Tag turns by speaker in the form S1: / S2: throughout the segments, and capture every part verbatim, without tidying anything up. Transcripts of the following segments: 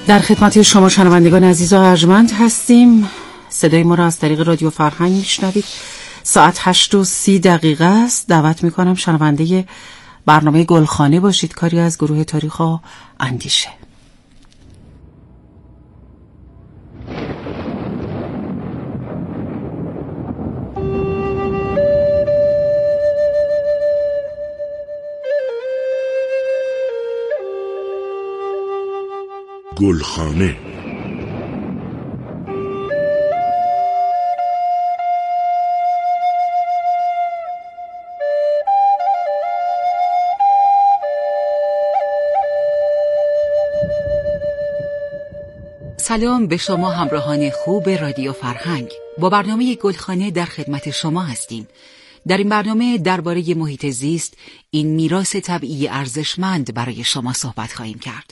S1: در خدمت شما شنوندگان عزیز و ارجمند هستیم. صدای ما را از طریق رادیو فرهنگ میشنوید. ساعت هشت و سی دقیقه است. دعوت میکنم شنونده برنامه گلخانه باشید، کاری از گروه تاریخ و اندیشه.
S2: گلخانه.
S1: سلام به شما همراهان خوب رادیو فرهنگ. با برنامه گلخانه در خدمت شما هستیم. در این برنامه درباره محیط زیست، این میراث طبیعی ارزشمند، برای شما صحبت خواهیم کرد.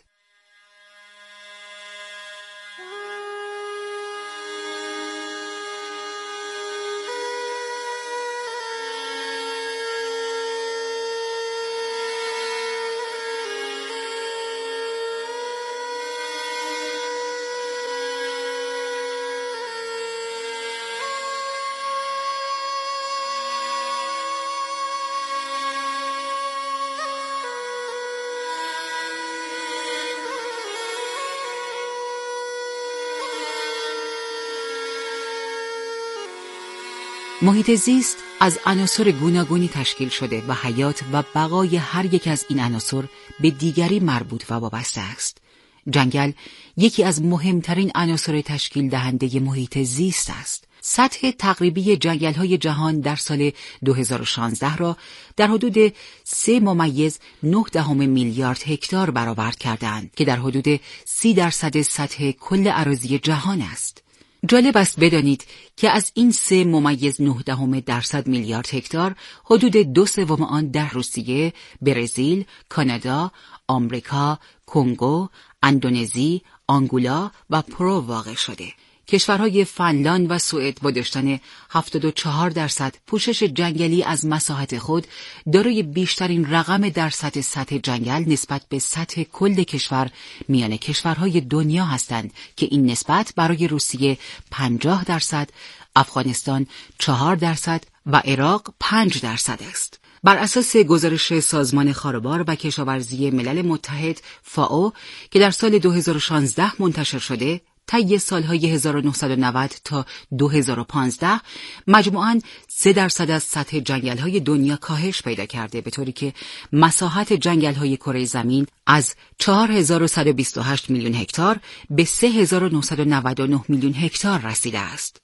S1: محیط زیست از عناصر گوناگونی تشکیل شده و حیات و بقای هر یک از این عناصر به دیگری مربوط و وابسته است. جنگل یکی از مهمترین عناصر تشکیل دهنده محیط زیست است. سطح تقریبی جنگل‌های جهان در سال دو هزار و شانزده را در حدود سه ممیز نه دهم میلیارد هکتار برآورد کردند که در حدود سی درصد سطح کل اراضی جهان است. جالب است بدانید که از این سه ممیز نه دهم درصد میلیارد هکتار حدود دو سوم آن در روسیه، برزیل، کانادا، آمریکا، کنگو، اندونزی، آنگولا و پرو واقع شده. کشورهای فنلاند و سوئد با داشتن هفتاد و چهار درصد پوشش جنگلی از مساحت خود دارای بیشترین رقم درصد سطح جنگل نسبت به سطح کل کشور میان کشورهای دنیا هستند که این نسبت برای روسیه پنجاه درصد، افغانستان چهار درصد و عراق پنج درصد است. بر اساس گزارش سازمان خاروبار و کشاورزی ملل متحد فائو که در سال دو هزار و شانزده منتشر شده، طی سالهای هزار و نهصد و نود تا دو هزار و پانزده مجموعاً سه درصد از سطح جنگل‌های دنیا کاهش پیدا کرده، به طوری که مساحت جنگل‌های کره زمین از چهار هزار و صد و بیست و هشت میلیون هکتار به سه هزار و نهصد و نود و نه میلیون هکتار رسیده است.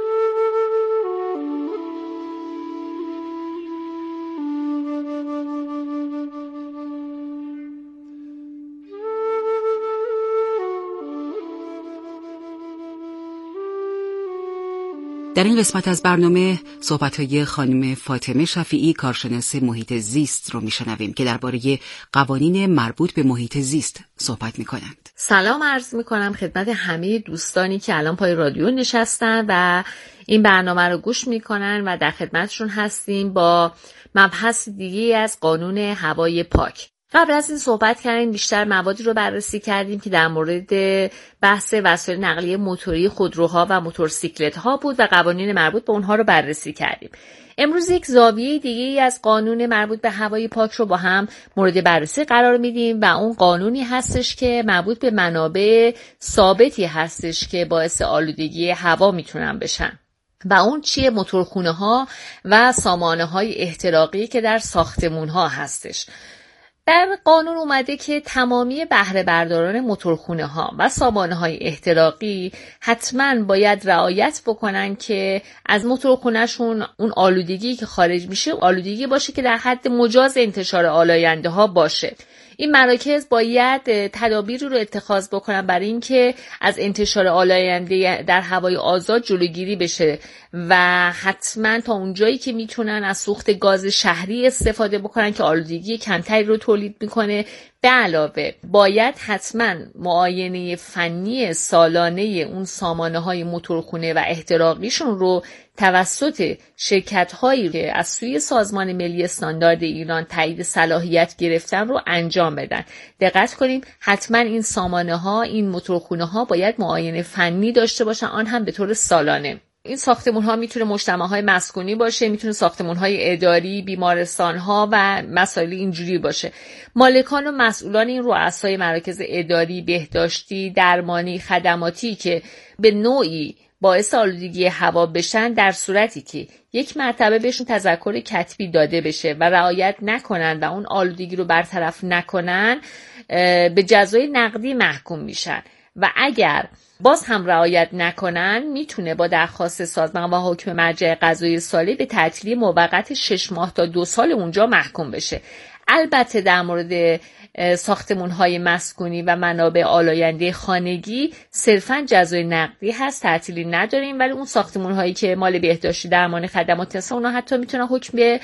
S1: در این قسمت از برنامه صحبت‌های خانم فاطمه شفیعی، کارشناس محیط زیست رو میشنویم که درباره قوانین مربوط به محیط زیست صحبت میکنند.
S3: سلام عرض میکنم خدمت همه دوستانی که الان پای رادیو نشستن و این برنامه رو گوش میکنن و در خدمتشون هستیم با مبحث دیگه از قانون هوای پاک. قبل از این صحبت کردیم، بیشتر موادی رو بررسی کردیم که در مورد بحث وسایل نقلیه موتوری خودروها و موتورسیکلت ها بود و قوانین مربوط به اونها رو بررسی کردیم. امروز یک زاویه دیگه از قانون مربوط به هوای پاک رو با هم مورد بررسی قرار میدیم و اون قانونی هستش که مربوط به منابع ثابتی هستش که باعث آلودگی هوا میتونن بشن. و اون چیه؟ موتورخونه ها و سامانه های احتراقی که در ساختمون ها هستش. در قانون اومده که تمامی بهره برداران موتورخونه ها و سامانه های احتراقی حتما باید رعایت بکنن که از موتورخونهشون اون آلودگی که خارج میشه آلودگی باشه که در حد مجاز انتشار آلاینده ها باشه. این مراکز باید تدابیری رو اتخاذ بکنن برای اینکه از انتشار آلاینده در هوای آزاد جلوگیری بشه و حتما تا اونجایی که میتونن از سوخت گاز شهری استفاده بکنن که آلودگی کمتری رو تولید میکنه به علاوه باید حتما معاینه فنی سالانه اون سامانه‌های موتورخونه و احتراقیشون رو توسط شرکت‌هایی که از سوی سازمان ملی استاندارد ایران تایید صلاحیت گرفتن رو انجام بدن. دقت کنیم حتما این سامانه‌ها، این موتورخونه‌ها باید معاینه فنی داشته باشن، آن هم به طور سالانه. این ساختمان‌ها میتونه مجتمع‌های مسکونی باشه، میتونه ساختمان‌های اداری، بیمارستان‌ها و مسائل اینجوری باشه. مالکان و مسئولان این رؤسای مراکز اداری، بهداشتی، درمانی، خدماتی که به نوعی باعث آلودگی هوا بشن، در صورتی که یک مرتبه بهشون تذکر کتبی داده بشه و رعایت نکنن و اون آلودگی رو برطرف نکنن، به جزای نقدی محکوم میشن و اگر باز هم رعایت نکنن میتونه با درخواست سازمان و حکم مرجع قضایی صالح به تعطیلی موقت شش ماه تا دو سال اونجا محکوم بشه. البته در مورد ساختمان‌های مسکونی و منابع آلاینده خانگی صرفاً جزای نقدی هست، تعطیلی نداریم، ولی اون ساختمان‌هایی که مال بهداشتی، درمانی، خدمات هستن اونها حتی میتونن حکم به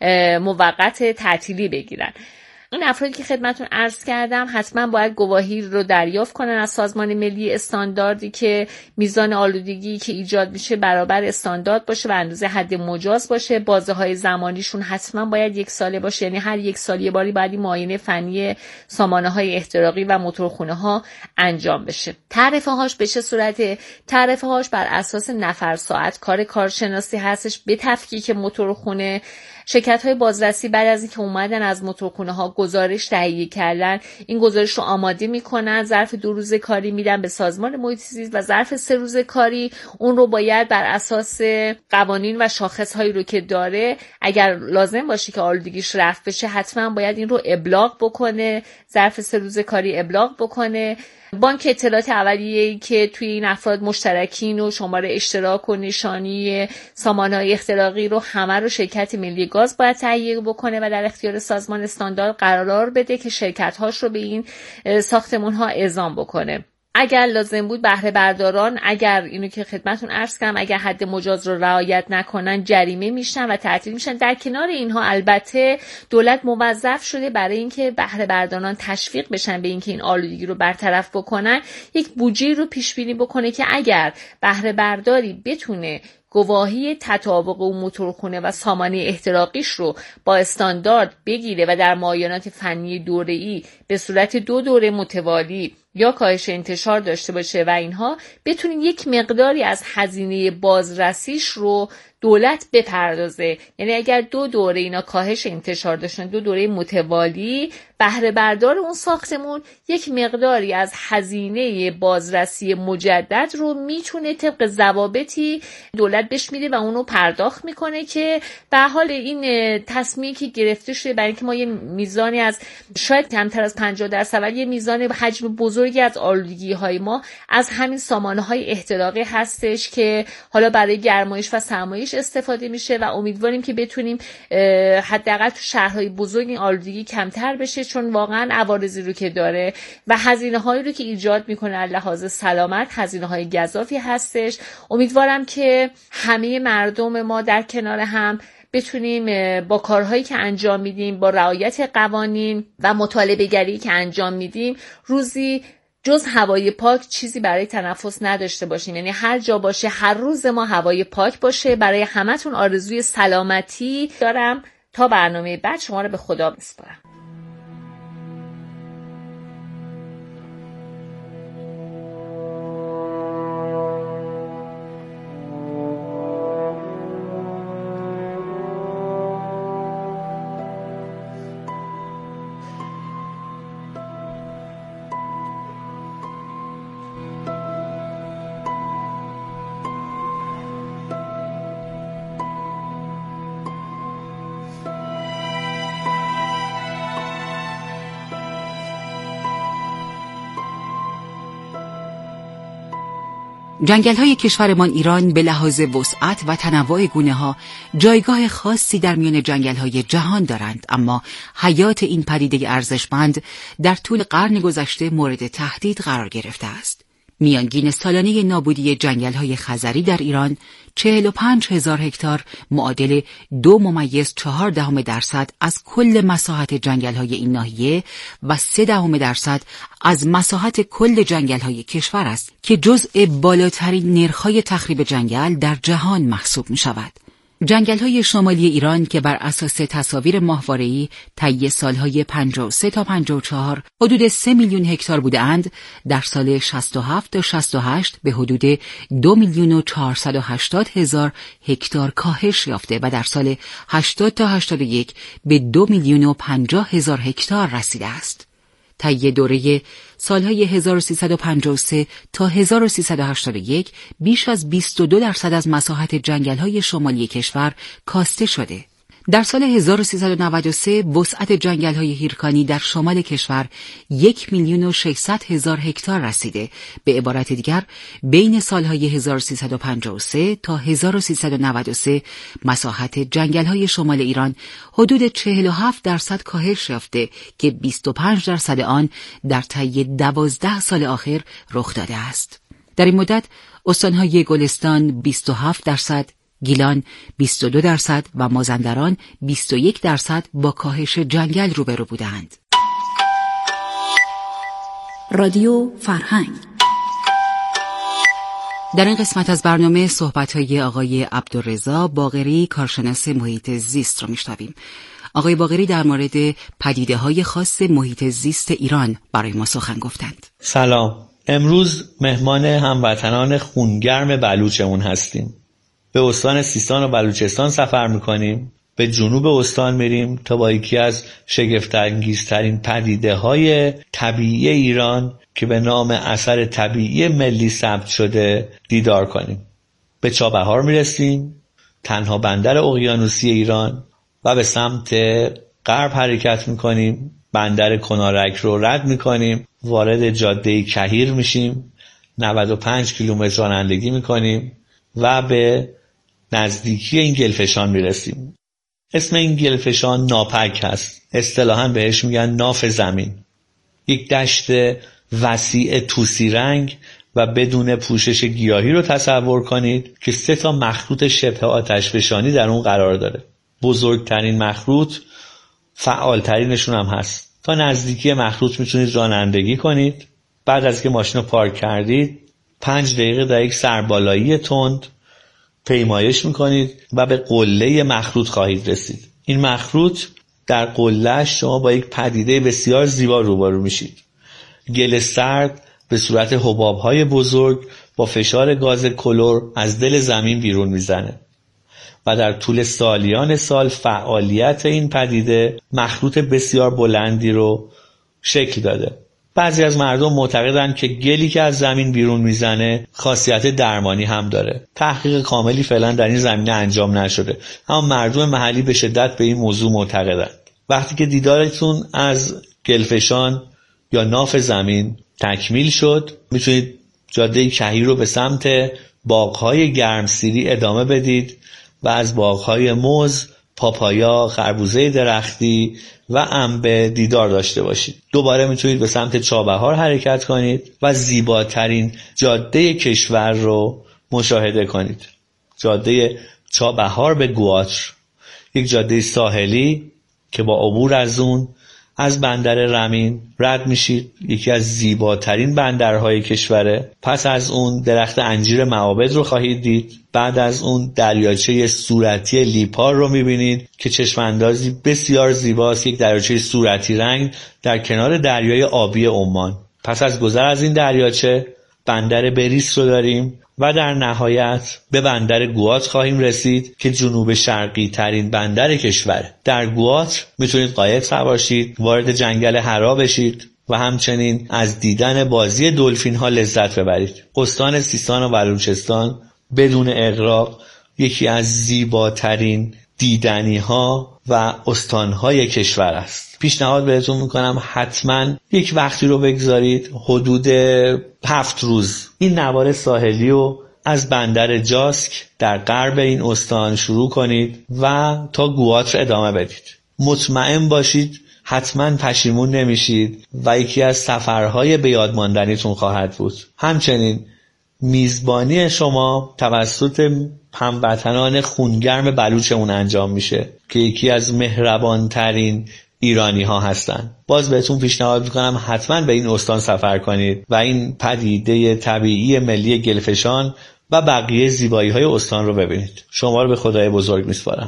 S3: موقت تعطیلی بگیرن. این افرادی که خدمتون عرض کردم حتما باید گواهی رو دریافت کنن از سازمان ملی استانداردی که میزان آلودگی که ایجاد میشه برابر استاندارد باشه و اندازه حد مجاز باشه. بازه های زمانیشون حتما باید یک ساله باشه، یعنی هر یک سال یه باری باید این معاینه فنی سامانه های احتراقی و موتورخونه ها انجام بشه. تعرفه هاش به چه صورته؟ تعرفه هاش بر اساس نفر ساعت کار کارشناسی هستش. به تفکیک موتورخونه، شرکت‌های بازرسی بعد از اینکه اومدن از موتورخونه‌ها گزارش تهیه کردن، این گزارش رو آماده میکنن، ظرف دو روز کاری میدن به سازمان محیط زیست و ظرف سه روز کاری اون رو باید بر اساس قوانین و شاخص‌هایی رو که داره، اگر لازم باشه که آلودگیش رفع بشه، حتما باید این رو ابلاغ بکنه، ظرف سه روز کاری ابلاغ بکنه. بانک اطلاعات اولیه‌ای که توی این افراد مشترکین و شماره اشتراک و نشانی سامانه‌های احتراقی رو همه رو شرکت ملی گاز باید تهیه بکنه و در اختیار سازمان استاندارد قرار بده که شرکت‌هاش رو به این ساختمان‌ها اعزام بکنه. اگر لازم بود بهره برداران، اگر اینو که خدمتون عرض کردم، اگر حد مجاز رو رعایت نکنن جریمه میشن و تعطیل میشن. در کنار اینها البته دولت موظف شده برای اینکه بهره برداران تشویق بشن به اینکه این آلودگی رو برطرف بکنن، یک بودجه رو پیش بینی بکنه که اگر بهره برداری بتونه گواهی تطابق و موتورخونه و سامانه احتراقیش رو با استاندارد بگیره و در معاینات فنی دوره‌ای به صورت دو دوره متوالی یا کاهش انتشار داشته باشه و اینها، بتونین یک مقداری از هزینه بازرسیش رو دولت بپردازه. یعنی اگر دو دوره اینا کاهش انتشار داشتن، دو دوره متوالی، بهره بردار اون ساختمون یک مقداری از هزینه بازرسی مجدد رو میتونه طبق ضوابطی دولت بهش میده و اونو پرداخت میکنه که به حال این تصمیمی که گرفته شده برای اینکه ما یه میزانی از شاید کمتر از پنجاه درصد ولی یه میزان حجم بزرگی از آلودگی های ما از همین سامانه های احتراقی هستش که حالا برای گرمایش و سرمایش استفاده میشه و امیدواریم که بتونیم حداقل تو شهرهای بزرگ این آلودگی کمتر بشه، چون واقعا عوارضی رو که داره و هزینه هایی رو که ایجاد میکنه از لحاظ سلامت هزینه های گزافی هستش. امیدوارم که همه مردم ما در کنار هم بتونیم با کارهایی که انجام میدیم، با رعایت قوانین و مطالبه گری که انجام میدیم، روزی جز هوای پاک چیزی برای تنفس نداشته باشیم. یعنی هر جا باشه هر روز ما هوای پاک باشه. برای همتون آرزوی سلامتی دارم. تا برنامه بعد شما رو به خدا میسپارم.
S1: جنگل‌های کشورمان ایران به لحاظ وسعت و تنوع گونه‌ها جایگاه خاصی در میان جنگل‌های جهان دارند، اما حیات این پدیده ارزشمند در طول قرن گذشته مورد تهدید قرار گرفته است. میانگین سالانه نابودی جنگل‌های خزری در ایران چهل و پنج هزار هکتار معادل دو ممیز چهار دهم درصد از کل مساحت جنگل‌های این ناحیه و سه دهم درصد از مساحت کل جنگل‌های کشور است که جزء بالاترین نرخ‌های تخریب جنگل در جهان محسوب می‌شود. جنگل‌های شمالی ایران که بر اساس تصاویر ماهواره‌ای طی سالهای پنجاه و سه تا پنجاه و چهار حدود سه میلیون هکتار بودند، در سال شصت و هفت تا شصت و هشت به حدود دو میلیون و چهارصد و هشتاد هزار هکتار کاهش یافته و در سال هشتاد تا هشتاد و یک به دو میلیون و پنجاه هزار هکتار رسیده است. طی دوره سالهای هزار و سیصد و پنجاه و سه تا هزار و سیصد و هشتاد و یک بیش از بیست و دو درصد از مساحت جنگل‌های شمالی کشور کاسته شده. در سال هزار و سیصد و نود و سه وسعت جنگل‌های هیرکانی در شمال کشور یک میلیون و ششصد هزار هکتار رسیده. به عبارت دیگر بین سالهای هزار و سیصد و پنجاه و سه تا هزار و سیصد و نود و سه مساحت جنگل‌های شمال ایران حدود چهل و هفت درصد کاهش یافته که بیست و پنج درصد آن در طی دوازده سال آخر رخ داده است. در این مدت استان‌های گلستان بیست و هفت درصد، گیلان بیست و دو درصد و مازندران بیست و یک درصد با کاهش جنگل روبرو بودند.
S2: رادیو فرهنگ.
S1: در این قسمت از برنامه صحبت‌های آقای عبدالرضا باقری کارشناس محیط زیست رو میشنویم. آقای باقری در مورد پدیده‌های خاص محیط زیست ایران برای ما سخن گفتند.
S4: سلام. امروز مهمان هموطنان خونگرم بلوچمون هستیم. به استان سیستان و بلوچستان سفر میکنیم. به جنوب استان میریم تا با یکی از شگفت‌انگیزترین پدیده‌های طبیعی ایران که به نام اثر طبیعی ملی ثبت شده دیدار کنیم. به چابهار میرسیم، تنها بندر اقیانوسی ایران، و به سمت غرب حرکت میکنیم. بندر کنارک رو رد میکنیم، وارد جاده کهیر میشیم، نود و پنج کیلومتر رانندگی میکنیم و به نزدیکی این گلفشان میرسیم. اسم این گلفشان ناپک هست. اصطلاحاً بهش میگن ناف زمین. یک دشت وسیع طوسی رنگ و بدون پوشش گیاهی رو تصور کنید که سه تا مخروط شبه آتشفشانی در اون قرار داره. بزرگترین مخروط فعالترینشون هم هست. تا نزدیکی مخروط میتونید رانندگی کنید. بعد از که ماشین رو پارک کردید پنج دقیقه در یک سربالایی تند پیمایش میکنید و به قله مخروط خواهید رسید. این مخروط در قله‌اش شما با یک پدیده بسیار زیبا روبرو میشید. گل سرد به صورت حباب‌های بزرگ با فشار گاز کلور از دل زمین بیرون میزنه و در طول سالیان سال فعالیت این پدیده مخروط بسیار بلندی رو شکل داده. بعضی از مردم معتقدند که گلی که از زمین بیرون میزنه خاصیت درمانی هم داره. تحقیق کاملی فعلا در این زمینه انجام نشده، اما مردم محلی به شدت به این موضوع معتقدند. وقتی که دیدارتون از گلفشان یا ناف زمین تکمیل شد، میتونید جاده کهیر رو به سمت باغ‌های گرمسیری ادامه بدید و از باغ‌های موز، پاپایا، خربوزه درختی و انبه دیدار داشته باشید. دوباره میتونید به سمت چابهار حرکت کنید و زیباترین جاده کشور رو مشاهده کنید. جاده چابهار به گواتر، یک جاده ساحلی که با عبور از اون از بندر رمین رد میشید. یکی از زیباترین بندرهای کشوره. پس از اون درخت انجیر معابد رو خواهید دید. بعد از اون دریاچه صورتی لیپار رو میبینید که چشم اندازی بسیار زیباست. یک دریاچه صورتی رنگ در کنار دریای آبی عمان. پس از گذر از این دریاچه بندر بریس رو داریم و در نهایت به بندر گواتر خواهیم رسید که جنوب شرقی ترین بندر کشوره. در گواتر میتونید قایق سوار شید، وارد جنگل حرا بشید و همچنین از دیدن بازی دلفین ها لذت ببرید. استان سیستان و بلوچستان بدون اغراق یکی از زیباترین دیدنی ها و استانهای کشور است. پیشنهاد بهتون میکنم حتما یک وقتی رو بگذارید، حدود هفت روز، این نوار ساحلی رو از بندر جاسک در غرب این استان شروع کنید و تا گواتر ادامه بدید. مطمئن باشید حتما پشیمون نمیشید و یکی از سفرهای به یاد ماندنیتون خواهد بود. همچنین میزبانی شما توسط هموطنان خونگرم بلوچمون انجام میشه که یکی از مهربانترین ایرانی ها هستن. باز بهتون پیشنهاد میکنم حتما به این استان سفر کنید و این پدیده طبیعی ملی گلفشان و بقیه زیبایی های استان رو ببینید. شما رو به خدای بزرگ میسپارم.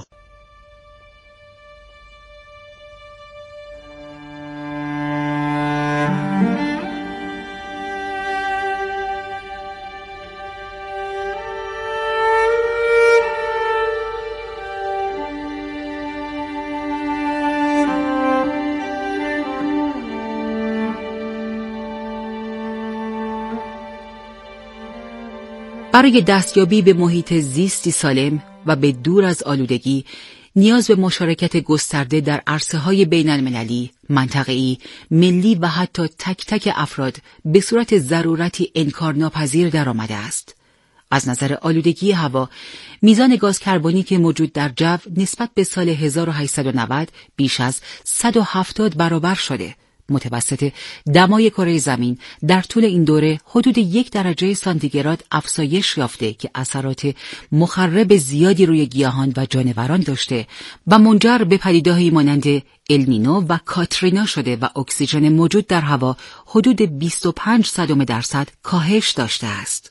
S1: برای دستیابی به محیط زیستی سالم و به دور از آلودگی نیاز به مشارکت گسترده در عرصه‌های بین‌المللی، منطقه‌ای، ملی و حتی تک تک افراد به صورت ضرورتی انکارناپذیر درآمده است. از نظر آلودگی هوا، میزان گاز کربنی که موجود در جو نسبت به سال هزار و هشتصد و نود بیش از صد و هفتاد برابر شده. متوسط دمای کره زمین در طول این دوره حدود یک درجه سانتیگراد افزایش یافته که اثرات مخرب زیادی روی گیاهان و جانوران داشته و منجر به پدیده‌هایی مانند النینو و کاترینا شده و اکسیژن موجود در هوا حدود بیست و پنج صدم درصد کاهش داشته است.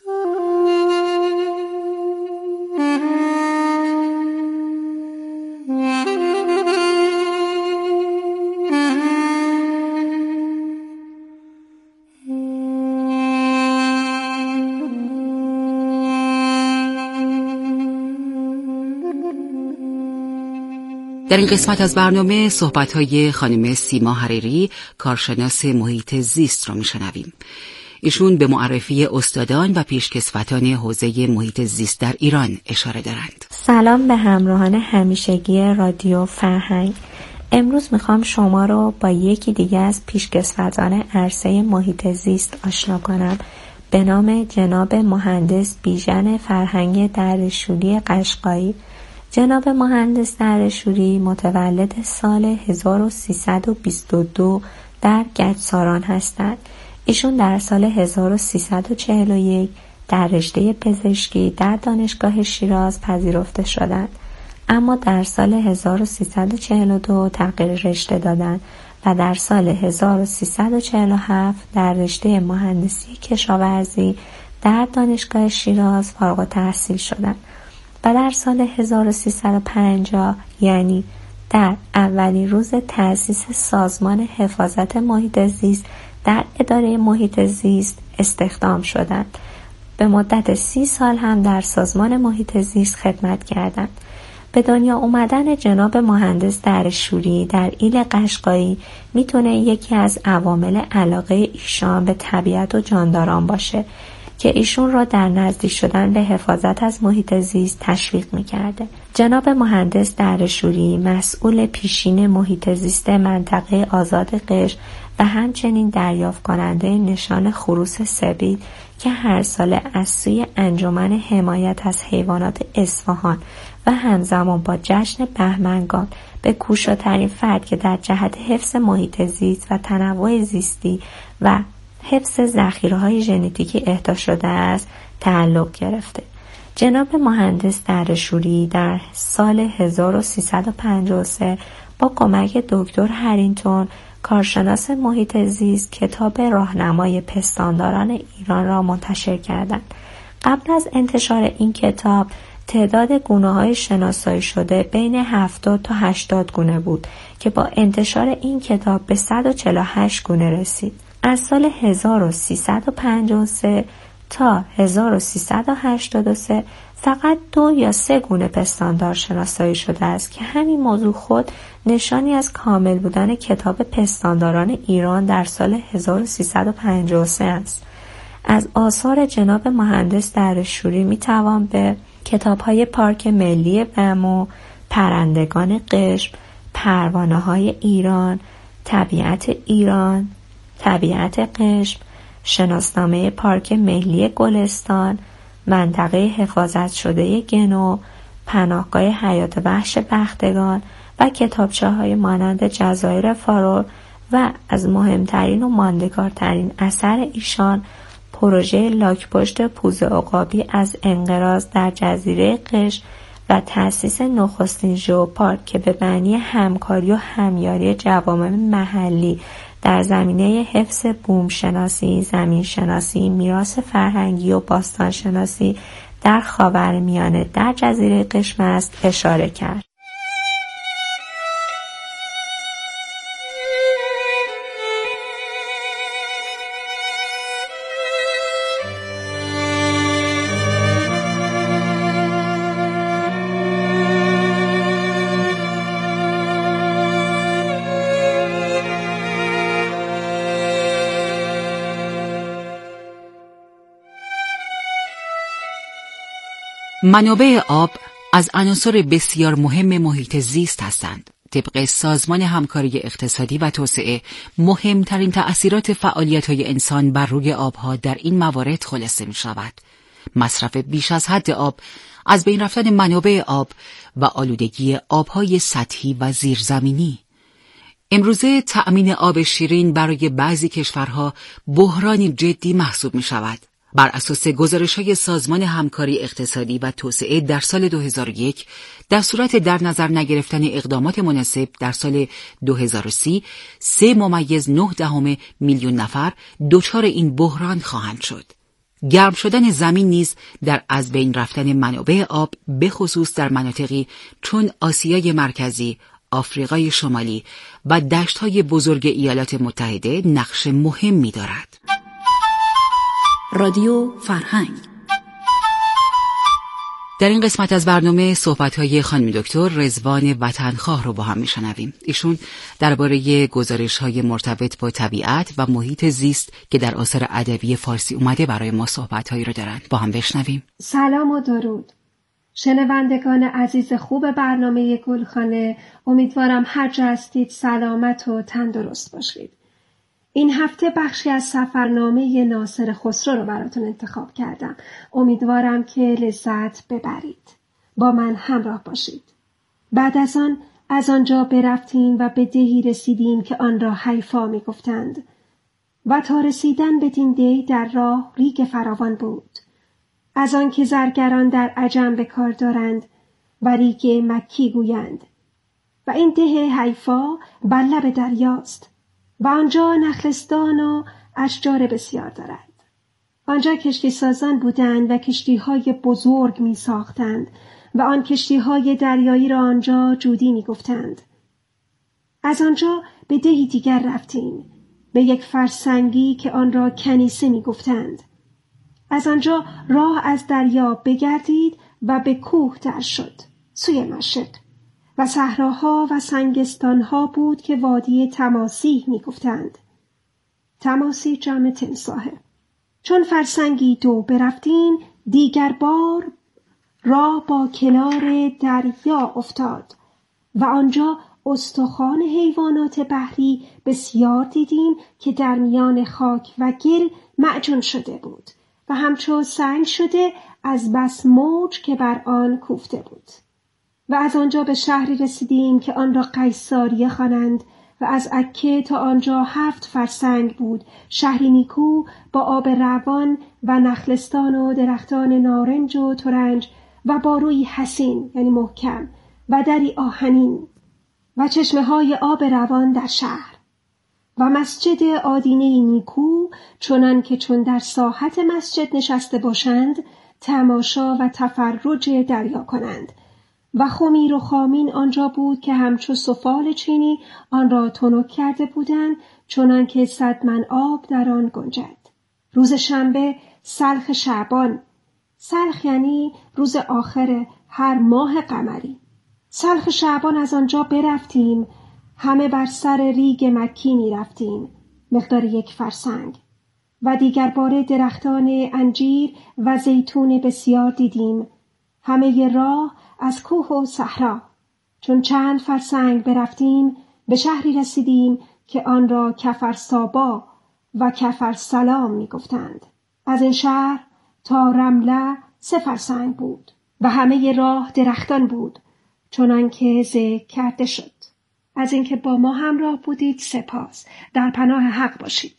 S1: در این قسمت از برنامه صحبت‌های خانم سیما حریری، کارشناس محیط زیست را می‌شنویم. ایشون به معرفی استادان و پیشکسوتان حوزه محیط زیست در ایران اشاره دارند.
S5: سلام به همراهان همیشگی رادیو فرهنگ. امروز میخوام شما رو با یکی دیگه از پیشکسوتان عرصه محیط زیست آشنا کنم به نام جناب مهندس بیژن فرهنگ دردشوری قشقایی. جناب مهندس دردشوری متولد سال هزار و سیصد و بیست و دو در گچساران هستند. ایشون در سال هزار و سیصد و چهل و یک در رشته پزشکی در دانشگاه شیراز پذیرفته شدند، اما در سال هزار و سیصد و چهل و دو تغییر رشته دادند و در سال هزار و سیصد و چهل و هفت در رشته مهندسی کشاورزی در دانشگاه شیراز فارغ التحصیل شدند و در سال هزار و سیصد و پنجاه یعنی در اولین روز تأسیس سازمان حفاظت محیط زیست در اداره محیط زیست استخدام شدند. به مدت سی سال هم در سازمان محیط زیست خدمت کردند. به دنیا اومدن جناب مهندس دردشوری در ایل قشقایی میتونه یکی از عوامل علاقه ایشان به طبیعت و جانداران باشه که ایشون را در نزدیک شدن به حفاظت از محیط زیست تشویق میکرده. جناب مهندس دردشوری مسئول پیشین محیط زیست منطقه آزاد قشم و همچنین دریافت کننده نشان خروس سپید که هر سال از سوی انجمن حمایت از حیوانات اصفهان و همزمان با جشن بهمنگان به کوشاترین فرد که در جهت حفظ محیط زیست و تنوع زیستی و حفظ ذخیره‌های ژنتیکی اهدا شده است تعلق گرفته. جناب مهندس دردشوری در سال هزار و سیصد و پنجاه و سه با کمک دکتر هرینگتون کارشناس محیط زیست کتاب راهنمای پستانداران ایران را منتشر کردند. قبل از انتشار این کتاب تعداد گونه‌های شناسایی شده بین هفتاد تا هشتاد گونه بود که با انتشار این کتاب به صد و چهل و هشت گونه رسید. از سال هزار و سیصد و پنجاه و سه تا هزار و سیصد و هشتاد و سه فقط دو یا سه گونه پستاندار شناسایی شده است که همین موضوع خود نشانی از کامل بودن کتاب پستانداران ایران در سال هزار و سیصد و پنجاه و سه است. از آثار جناب مهندس دردشوری میتوان به کتاب‌های پارک ملی بمو، پرندگان قشم، پروانه‌های ایران، طبیعت ایران، طبیعت قشم، شناسنامه پارک ملی گلستان، منطقه حفاظت شده گنو، پناهگاه حیات وحش بختگان و کتابچه‌های مانند جزایر فارو و از مهمترین و ماندگارترین اثر ایشان پروژه لاک‌پشت پوزه عقابی از انقراض در جزیره قش و تأسیس نخستین ژئوپارک که به معنی همکاری و همیاری جوامع محلی در زمینه حفظ بومشناسی، زمینشناسی، میراث فرهنگی و باستانشناسی در خاورمیانه در جزیره قشم است اشاره کرد.
S1: منابع آب از عناصر بسیار مهم محیط زیست هستند. طبق سازمان همکاری اقتصادی و توسعه، مهمترین تأثیرات فعالیت‌های انسان بر روی آبها در این موارد خلاصه می‌شود: مصرف بیش از حد آب، از بین رفتن منابع آب و آلودگی آبهای سطحی و زیرزمینی. امروزه تأمین آب شیرین برای بعضی کشورها بحرانی جدی محسوب می‌شود. بر اساس گزارش‌های سازمان همکاری اقتصادی و توسعه در سال دو هزار و یک، در صورت در نظر نگرفتن اقدامات مناسب در سال دو هزار و سی، سه ممیز نه دهم میلیون نفر دچار این بحران خواهند شد. گرم شدن زمین نیز در از بین رفتن منابع آب، به خصوص در مناطقی چون آسیای مرکزی، آفریقای شمالی و دشت‌های بزرگ ایالات متحده نقش مهمی دارد.
S2: رادیو فرهنگ.
S1: در این قسمت از برنامه صحبت‌های خانم دکتر رضوان وطنخواه رو با هم می‌شنویم. ایشون درباره گزارش‌های مرتبط با طبیعت و محیط زیست که در آثار ادبی فارسی اومده برای ما صحبت‌هایی رو دارن. با هم بشنویم.
S6: سلام و درود. شنوندگان عزیز خوب برنامه گلخانه، امیدوارم هر جا هستید سلامت و تندرست باشید. این هفته بخشی از سفرنامه ناصر خسرو رو براتون انتخاب کردم. امیدوارم که لذت ببرید. با من همراه باشید. بعد از آن از آنجا برفتیم و به دهی رسیدیم که آن را حیفا می گفتند. و تا رسیدن به دین ده در راه ریگ فراوان بود. از آن که زرگران در عجم به کار دارند و ریگ مکی گویند. و این ده حیفا بر لب دریاست. و آنجا نخلستان و اشجار بسیار دارد. آنجا کشتی سازان بودند و کشتی های بزرگ می ساختند و آن کشتی های دریایی را آنجا جودی می گفتند. از آنجا به دهی دیگر رفتیم، به یک فرسنگی که آن را کنیسه می گفتند. از آنجا راه از دریا بگردید و به کوه در شد، سوی مشرق. و صحراها و سنگستانها بود که وادی تماسیح می گفتند. تماسیح جمع تمساحه. چون فرسنگی دو برفتیم، دیگر بار راه با کنار دریا افتاد و آنجا استخوان حیوانات بحری بسیار دیدیم که در میان خاک و گل معجون شده بود و همچون سنگ شده از بس موج که بر آن کوفته بود. و از آنجا به شهری رسیدیم که آن را قیصاریه خوانند و از عکه تا آنجا هفت فرسنگ بود، شهری نیکو با آب روان و نخلستان و درختان نارنج و ترنج و با روی حسین یعنی محکم و دری آهنین و چشمه های آب روان در شهر و مسجد آدینه نیکو، چنان که چون در ساحت مسجد نشسته باشند تماشا و تفرج دریا کنند. و خمیر و خامین آنجا بود که همچو سفال چینی آن را تنک کرده بودند، چنان که صد من آب در آن گنجد. روز شنبه سلخ شعبان، سلخ یعنی روز آخر هر ماه قمری. سلخ شعبان از آنجا برفتیم، همه بر سر ریگ مکی می رفتیم، مقدار یک فرسنگ. و دیگر باره درختان انجیر و زیتون بسیار دیدیم، همه راه از کوه و صحرا. چون چند فرسنگ برفتیم به شهری رسیدیم که آن را کفرسابا و کفرسلام می گفتند. از این شهر تا رمله سه فرسنگ بود و همه راه درختان بود، چنانکه ذکر کرده شد. از اینکه با ما همراه بودید سپاس. در پناه حق باشید.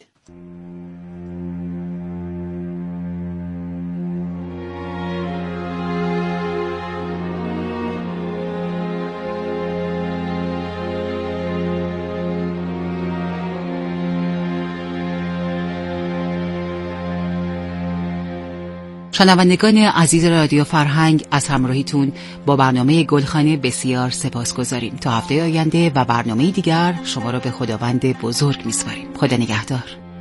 S1: شنوندگان عزیز رادیو فرهنگ، از همراهیتون با برنامه گلخانه بسیار سپاسگزاریم. تا هفته آینده و برنامه دیگر شما را به خداوند بزرگ می‌سپاریم. خدا نگهدار.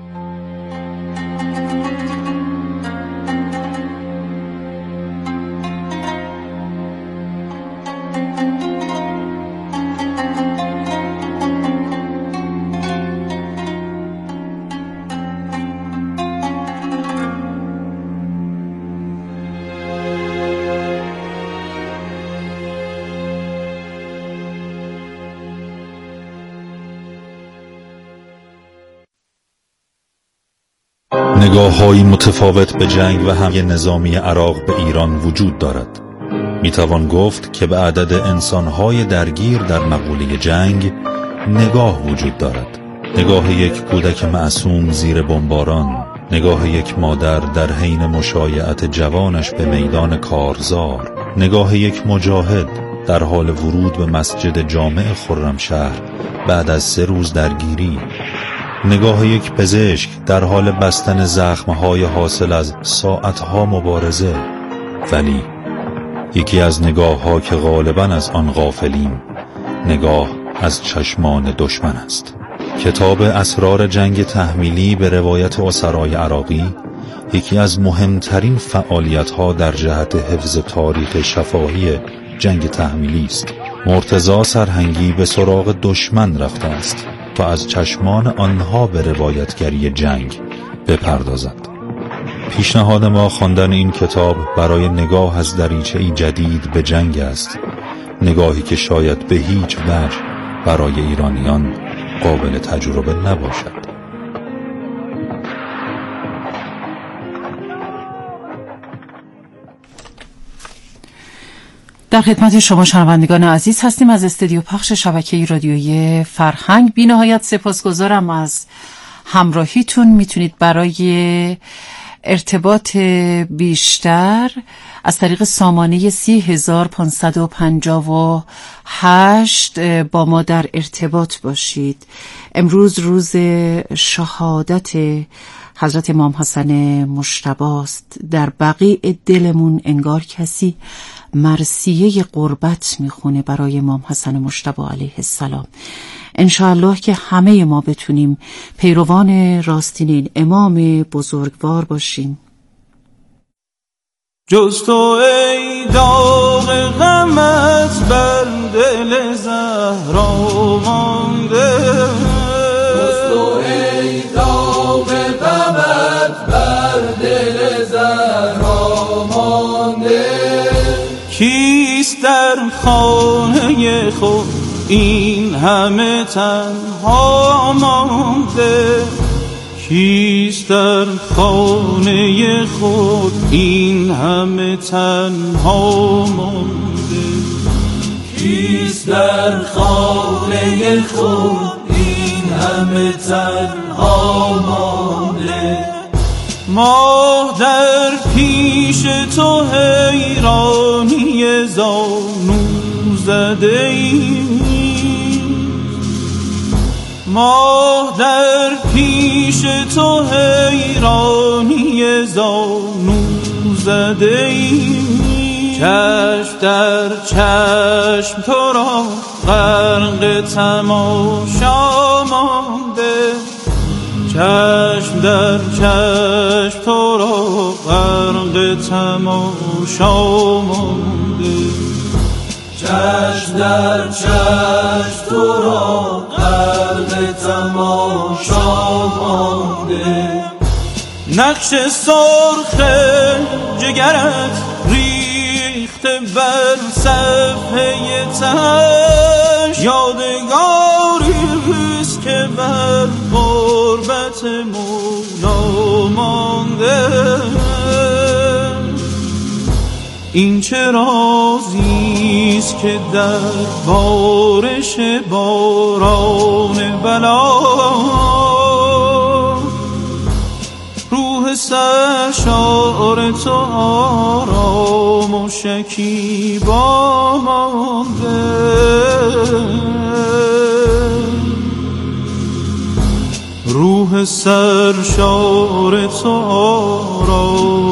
S7: نگاه‌هایی متفاوت به جنگ و حمله نظامی عراق به ایران وجود دارد. میتوان گفت که به عدد انسان‌های درگیر در مقوله جنگ نگاه وجود دارد. نگاه یک کودک معصوم زیر بمباران، نگاه یک مادر در حین مشایعت جوانش به میدان کارزار، نگاه یک مجاهد در حال ورود به مسجد جامع خرمشهر بعد از سه روز درگیری، نگاه یک پزشک در حال بستن زخمهای حاصل از ساعتها مبارزه. ولی یکی از نگاه‌ها که غالباً از آن غافلیم، نگاه از چشمان دشمن است. کتاب اسرار جنگ تحمیلی به روایت اسرای عراقی یکی از مهمترین فعالیت‌ها در جهت حفظ تاریخ شفاهی جنگ تحمیلی است. مرتضی سرهنگی به سراغ دشمن رفته است تا از چشمان آنها به روایتگری جنگ بپردازد. پیشنهاد ما خواندن این کتاب برای نگاه از دریچه‌ای جدید به جنگ است، نگاهی که شاید به هیچ وجه برای ایرانیان قابل تجربه نباشد.
S8: در خدمت شما شنوندگان عزیز هستیم از استودیو پخش شبکه رادیویی فرهنگ. بی نهایت سپاسگزارم از همراهیتون. میتونید برای ارتباط بیشتر از طریق سامانه سی هزار پانصد و پنجاه و هشت با ما در ارتباط باشید. امروز روز شهادت حضرت امام حسن مجتبی است. در بقیع دلمون انگار کسی مرثیه قربت میخونه برای امام حسن مجتبی علیه السلام. انشاءالله که همه ما بتونیم پیروان راستین این امام بزرگوار باشیم.
S9: جز تو ای داغ غمت بر دل زهرا مانده، جز تو ای داغ غمت بر دل زهرا مانده. کیست در خانه خود این همه تنها مانده، کیست در خانه خود این همه تنها مانده، کیست در خانه خود این همه تنها مانده. ما در پیش تو حیرانی زانو زده ایم، ما در پیش تو حیرانی زانو زده ایم. چشم در چشم تو را غرق تماشا مانده، چشم در چشم تو را غرق تماشا مانده، چشم در چشم تو را غرق تماشا مانده. نقش سرخ جگرت ریخته بر صفحه تش، یادگاریست که بر غربت مولا مانده. این چه رازیست که در بارش باران بلا روح سرشار تو آرام و شکیبا مانده. روح سرشار تو آرام